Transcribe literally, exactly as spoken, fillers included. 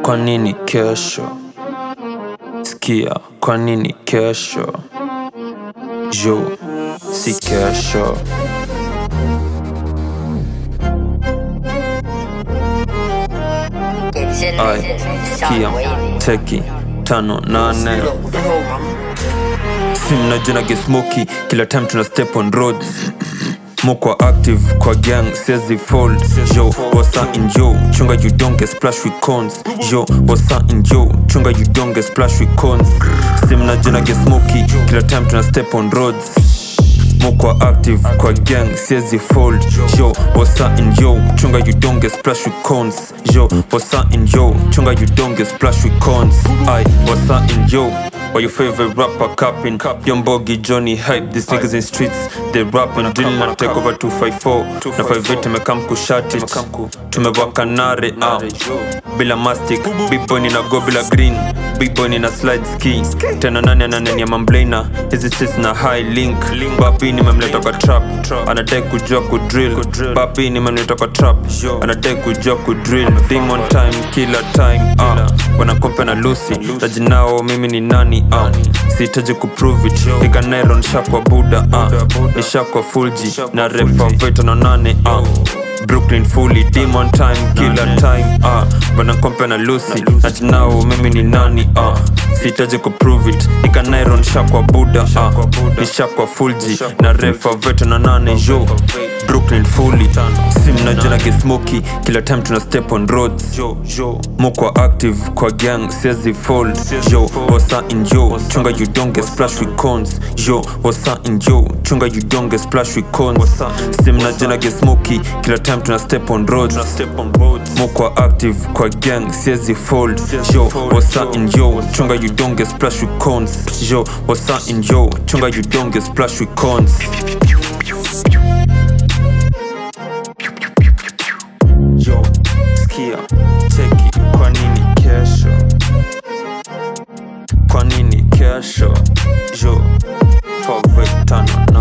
kwa nini kesho? Sikia, kwa nini kesho? Jo, si kesho. Ay, sikia, teki, tano, nane. Sim na jina get smoky, kila time tuna step on roads. Mokwa active kwa gang, siezi fold. Yo, wasa in yo, chunga you don't get splash with cons. Yo, wasa in yo, chunga you don't get splash with cons. Sim na jina get smoky, kila time tuna step on roads. Mokwa active kwa gang, siezi fold. Yo, wasa in yo, chunga you don't get splash with cons. Yo, wasa in yo, chunga you don't get splash with cons. Ay, wasa in yo, or your favorite rapper capping. Young Boggy, Johnny Hype, these niggas in streets they rapping, drill and take over two five four. Na five eight tumekam kushati, tumewaka nare ah. Bila mastic, big boy nina go bila green. Big boy nina slide ski. Tena nani ananenia mamblena, hizi sis na high link. Bapi nimemleta kwa trap, anadai kujua kudrill. Bapi nimemleta kwa trap, anadai kujua kudrill. Demon time, killer time ah. Wanakompe na Lucy, tajinao mimi ni nani ah. Sihitaji kuprove it, piga nairo nishakwa Buddha ah. Nishakwa Fulji, na refa veta na nane ah. Brooklyn fully, demon time, killer time ah. Wanakompe na Lucy, tajinao mimi ni nani ah. Sihitaji kuprove it, piga nairo nishakwa Buddha ah. Nishakwa Fulji, na refa veta na nane yo. Brooklyn fully, sim na jina get smoky, kila time tuna step on roads. Mokwa active kwa gang, siezi fold. Yo, wasa in yo, chunga you don't get splash with cons. Yo, wasa in yo, chunga you don't get splash with cons. Sim na jina get smoky, kila time tuna step on roads. Mokwa active kwa gang, siezi fold. Yo, wasa in yo, chunga you don't get splash with cons. Yo, wasa in yo, chunga you don't get splash with cons. Yo, sikia, teki, kwa nini kesho? Kwa nini kesho? Yo, five eight tano